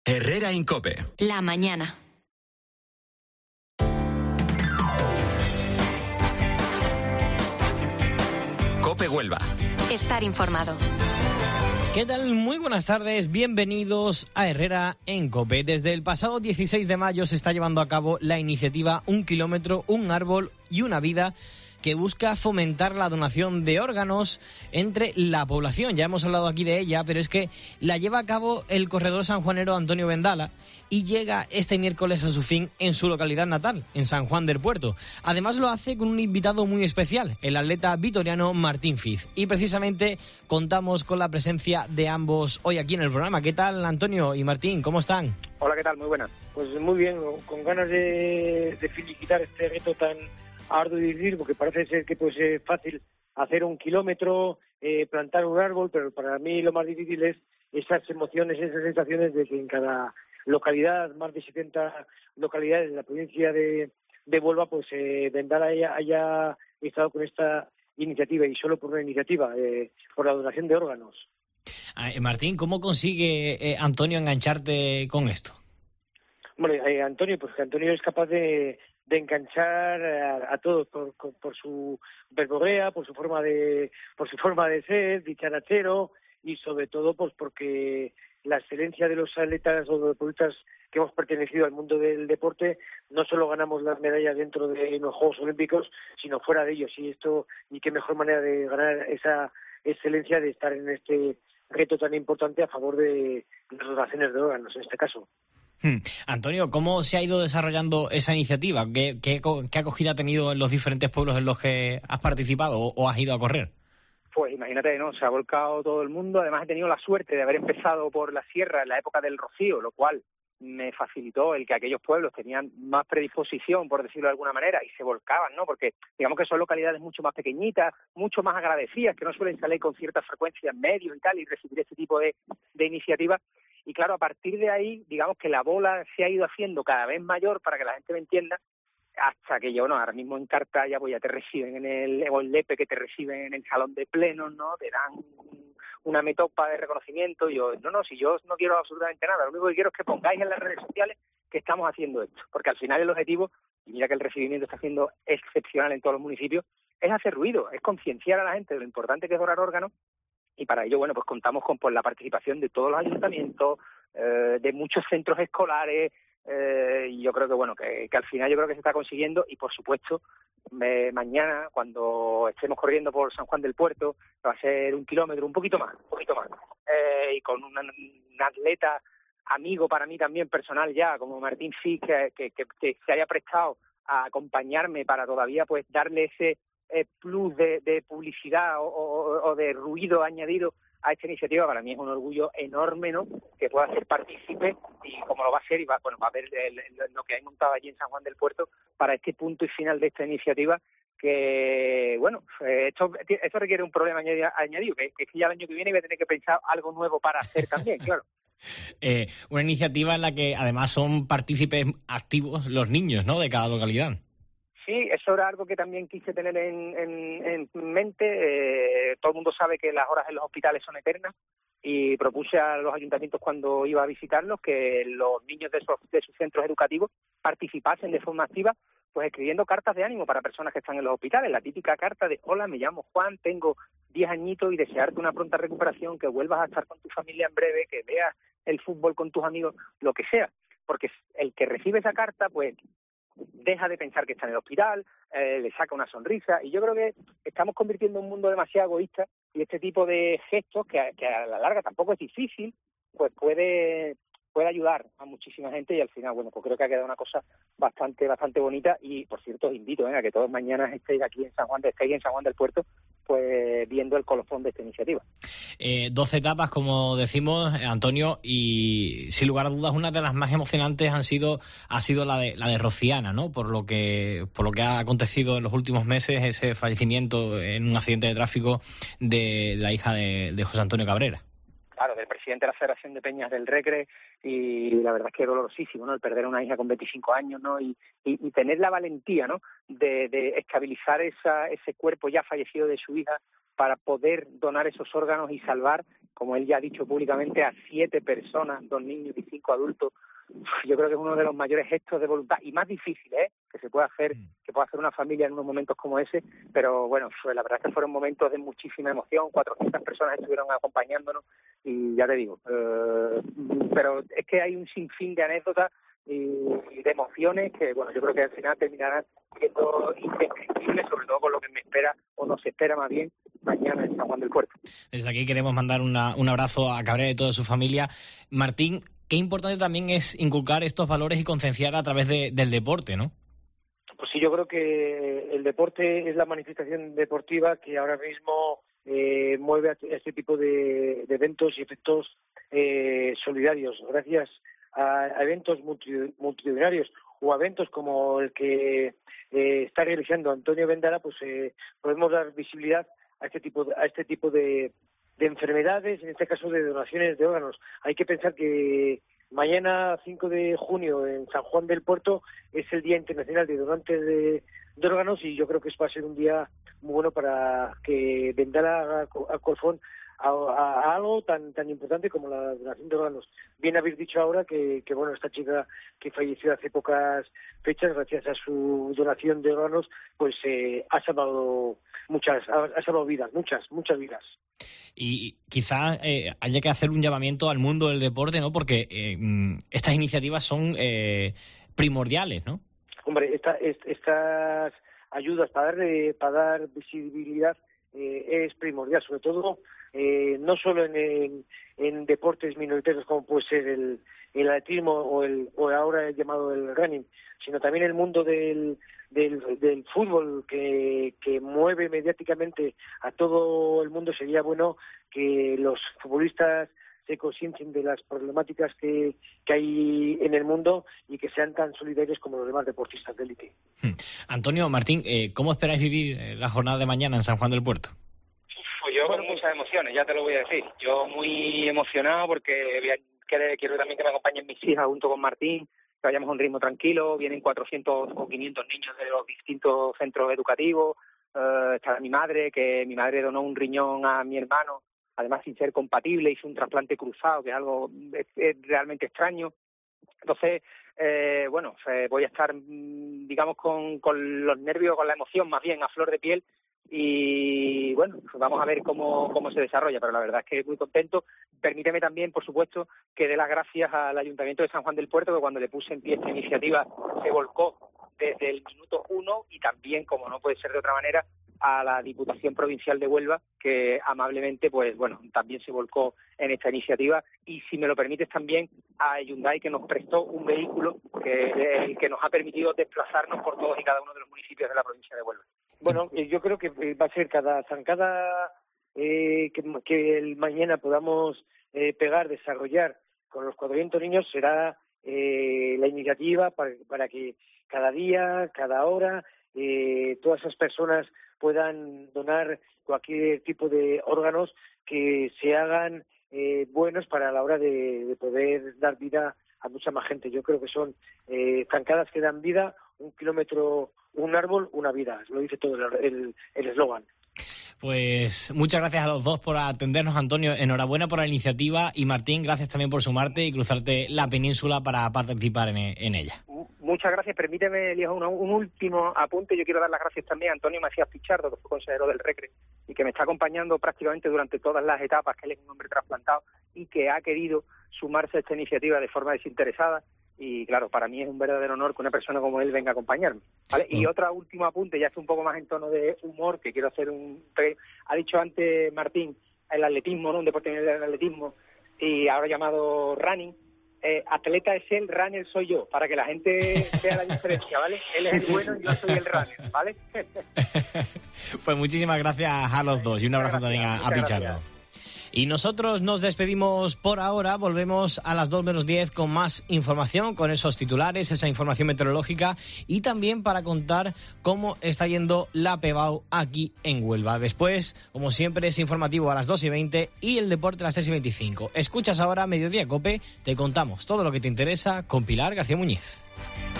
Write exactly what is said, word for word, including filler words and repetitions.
Herrera Incope. La mañana. Cope Huelva. Estar informado. ¿Qué tal? Muy buenas tardes, bienvenidos a Herrera en Cope. Desde el pasado dieciséis de mayo se está llevando a cabo la iniciativa Un kilómetro, un árbol y una vida, que busca fomentar la donación de órganos entre la población. Ya hemos hablado aquí de ella, pero es que la lleva a cabo el corredor sanjuanero Antonio Vendala y llega este miércoles a su fin en su localidad natal, en San Juan del Puerto. Además lo hace con un invitado muy especial, el atleta vitoriano Martín Fiz. Y precisamente contamos con la presencia de ambos hoy aquí en el programa. ¿Qué tal, Antonio y Martín? ¿Cómo están? Hola, ¿qué tal? Muy buenas. Pues muy bien, con ganas de, de felicitar este reto tan arduo y difícil, porque parece ser que pues es fácil hacer un kilómetro, eh, plantar un árbol, pero para mí lo más difícil es esas emociones, esas sensaciones de que en cada localidad, más de setenta localidades de la provincia de, de Huelva, pues eh, Vendala haya, haya estado con esta iniciativa, y solo por una iniciativa, eh, por la donación de órganos. Ah, eh, Martín, ¿cómo consigue eh, Antonio engancharte con esto? Bueno, eh, Antonio, pues que Antonio es capaz de de enganchar a, a todos por, por su verborrea, por su forma de por su forma de ser, dicharachero, y sobre todo pues porque la excelencia de los atletas o deportistas que hemos pertenecido al mundo del deporte, no solo ganamos las medallas dentro de los Juegos Olímpicos, sino fuera de ellos, y esto y qué mejor manera de ganar esa excelencia de estar en este reto tan importante a favor de las donaciones de órganos en este caso. Hmm. Antonio, ¿cómo se ha ido desarrollando esa iniciativa? ¿Qué, qué, qué acogida ha tenido en los diferentes pueblos en los que has participado o, o has ido a correr? Pues imagínate, ¿no? Se ha volcado todo el mundo. Además, he tenido la suerte de haber empezado por la sierra en la época del Rocío, lo cual me facilitó el que aquellos pueblos tenían más predisposición, por decirlo de alguna manera, y se volcaban, ¿no? Porque digamos que son localidades mucho más pequeñitas, mucho más agradecidas, que no suelen salir con cierta frecuencia en medios y tal, y recibir este tipo de, de iniciativas. Y claro, a partir de ahí, digamos que la bola se ha ido haciendo cada vez mayor, para que la gente me entienda, hasta que yo, no, ahora mismo en Cartaya, pues ya te reciben en el, o en Lepe, que te reciben en el salón de plenos, ¿no? Te dan una metopa de reconocimiento, y yo, no, no, si yo no quiero absolutamente nada, lo único que quiero es que pongáis en las redes sociales que estamos haciendo esto, porque al final el objetivo, y mira que el recibimiento está siendo excepcional en todos los municipios, es hacer ruido, es concienciar a la gente de lo importante que es donar órganos. Y para ello, bueno, pues contamos con pues, la participación de todos los ayuntamientos, eh, de muchos centros escolares, eh, y yo creo que, bueno, que, que al final yo creo que se está consiguiendo. Y, por supuesto, me, mañana, cuando estemos corriendo por San Juan del Puerto, va a ser un kilómetro, un poquito más, un poquito más, eh, y con una, un atleta amigo para mí también personal ya, como Martín Fiz, que, que, que, que se haya prestado a acompañarme para todavía pues darle ese Eh, plus de, de publicidad o, o, o de ruido añadido a esta iniciativa. Para mí es un orgullo enorme, ¿no?, que pueda ser partícipe, y como lo va a ser, y va, bueno, va a ver el, el, lo que hay montado allí en San Juan del Puerto para este punto y final de esta iniciativa, que, bueno, eh, esto, esto requiere un problema añadido, que, que ya el año que viene voy a tener que pensar algo nuevo para hacer también, claro. Eh, una iniciativa en la que además son partícipes activos los niños, ¿no?, de cada localidad. Sí, eso era algo que también quise tener en, en, en mente. Eh, todo el mundo sabe que las horas en los hospitales son eternas, y propuse a los ayuntamientos, cuando iba a visitarlos, que los niños de sus, de sus centros educativos participasen de forma activa, pues escribiendo cartas de ánimo para personas que están en los hospitales. La típica carta de: hola, me llamo Juan, tengo diez añitos y desearte una pronta recuperación, que vuelvas a estar con tu familia en breve, que veas el fútbol con tus amigos, lo que sea. Porque el que recibe esa carta, pues deja de pensar que está en el hospital, eh, le saca una sonrisa, y yo creo que estamos convirtiendo un mundo demasiado egoísta, y este tipo de gestos, que a, que a la larga tampoco es difícil, pues puede puede ayudar a muchísima gente, y al final, bueno, pues creo que ha quedado una cosa bastante bastante bonita. Y, por cierto, os invito eh, a que todos mañana estéis aquí en San Juan, de, estéis en San Juan del Puerto, pues viendo el colofón de esta iniciativa. Eh, doce etapas, como decimos, Antonio, y sin lugar a dudas una de las más emocionantes han sido ha sido la de la de Rociana, ¿no? Por lo que por lo que ha acontecido en los últimos meses, ese fallecimiento en un accidente de tráfico de la hija de, de José Antonio Cabrera. Claro, del presidente de la Federación de Peñas del Recre, y la verdad es que es dolorosísimo, ¿no?, el perder a una hija con veinticinco años, ¿no?, y, y, y tener la valentía, ¿no?, de, de estabilizar esa, ese cuerpo ya fallecido de su hija, para poder donar esos órganos y salvar como él ya ha dicho públicamente, a siete personas, dos niños y cinco adultos. Yo creo que es uno de los mayores gestos de voluntad y más difíciles, ¿eh?, que se puede hacer, que puede hacer una familia en unos momentos como ese. Pero bueno, pues la verdad es que fueron momentos de muchísima emoción. cuatrocientas personas estuvieron acompañándonos y ya te digo, eh, pero es que hay un sinfín de anécdotas y de emociones que, bueno, yo creo que al final terminarán siendo indescriptibles, sobre todo con lo que me espera, o nos espera más bien, mañana en San Juan del Puerto. Desde aquí queremos mandar una, un abrazo a Cabrera y toda su familia. Martín, qué importante también es inculcar estos valores y concienciar a través de, del deporte, ¿no? Pues sí, yo creo que el deporte es la manifestación deportiva que ahora mismo eh, mueve a este tipo de, de eventos y efectos eh, solidarios. Gracias a, a eventos multi, multitudinarios o a eventos como el que eh, está realizando Antonio Vendara, pues eh, podemos dar visibilidad a este tipo de, a este tipo de, de enfermedades, en este caso de donaciones de órganos. Hay que pensar que mañana, cinco de junio, en San Juan del Puerto, es el Día Internacional de Donantes de, de Órganos, y yo creo que va a ser un día muy bueno para que Vendara haga a colofón a, a, a algo tan tan importante como la donación de órganos. Bien habéis dicho ahora que, que bueno, esta chica que falleció hace pocas fechas, gracias a su donación de órganos, pues eh, ha salvado muchas, ha, ha salvado vidas, muchas, muchas vidas. Y quizá eh, haya que hacer un llamamiento al mundo del deporte, ¿no? Porque eh, estas iniciativas son eh, primordiales, ¿no? Hombre, esta, est, estas ayudas para dar, para dar visibilidad eh, es primordial, sobre todo eh, no solo en, en, en deportes minoritarios como puede ser el, el atletismo o el o ahora el llamado el running, sino también el mundo del del, del fútbol que, que mueve mediáticamente a todo el mundo. Sería bueno que los futbolistas se conciencien de las problemáticas que, que hay en el mundo y que sean tan solidarios como los demás deportistas de élite. Hmm. Antonio, Martín, eh, ¿cómo esperáis vivir la jornada de mañana en San Juan del Puerto? Pues yo con muchas emociones, ya te lo voy a decir. Yo muy emocionado porque quiero también que me acompañen mis hijas junto con Martín, que vayamos a un ritmo tranquilo. Vienen cuatrocientos o quinientos niños de los distintos centros educativos. Uh, está mi madre, que mi madre donó un riñón a mi hermano, además sin ser compatible, hizo un trasplante cruzado, que es algo es, es realmente extraño. Entonces, eh, bueno, eh, voy a estar, digamos, con, con los nervios, con la emoción más bien a flor de piel. Y bueno, pues vamos a ver cómo, cómo se desarrolla, pero la verdad es que muy contento. Permíteme también, por supuesto, que dé las gracias al Ayuntamiento de San Juan del Puerto, que cuando le puse en pie esta iniciativa se volcó desde el minuto uno, y también, como no puede ser de otra manera, a la Diputación Provincial de Huelva, que amablemente, pues bueno, también se volcó en esta iniciativa. Y si me lo permites también a Hyundai, que nos prestó un vehículo que, el que nos ha permitido desplazarnos por todos y cada uno de los municipios de la provincia de Huelva. Bueno, yo creo que va a ser cada zancada eh, que, que el mañana podamos eh, pegar, desarrollar con los cuatrocientos niños, será eh, la iniciativa para, para que cada día, cada hora, eh, todas esas personas puedan donar cualquier tipo de órganos que se hagan eh, buenos para la hora de, de poder dar vida a mucha más gente. Yo creo que son eh, zancadas que dan vida, un kilómetro, un árbol, una vida. Lo dice todo el eslogan. Pues muchas gracias a los dos por atendernos, Antonio. Enhorabuena por la iniciativa, y Martín, gracias también por sumarte y cruzarte la península para participar en, en ella. Muchas gracias. Permíteme, Elías, un, un último apunte. Yo quiero dar las gracias también a Antonio Macías Pichardo, que fue consejero del Recre y que me está acompañando prácticamente durante todas las etapas, que él es un hombre trasplantado y que ha querido sumarse a esta iniciativa de forma desinteresada. Y claro, para mí es un verdadero honor que una persona como él venga a acompañarme, ¿vale? Y otro último apunte, ya es un poco más en tono de humor, que quiero hacer un... Ha dicho antes Martín, el atletismo, ¿no? Un deporte del atletismo, y ahora llamado running. Eh, atleta es él, runner soy yo, para que la gente vea la diferencia, ¿vale? Él es el bueno y yo soy el runner, ¿vale? Pues muchísimas gracias a los dos y un abrazo también a, a Pichardo. Y nosotros nos despedimos por ahora, volvemos a las dos menos diez con más información, con esos titulares, esa información meteorológica, y también para contar cómo está yendo la Pebao aquí en Huelva. Después, como siempre, es informativo a las dos y veinte y el deporte a las tres y veinticinco. Escuchas ahora Mediodía Cope, te contamos todo lo que te interesa con Pilar García Muñiz.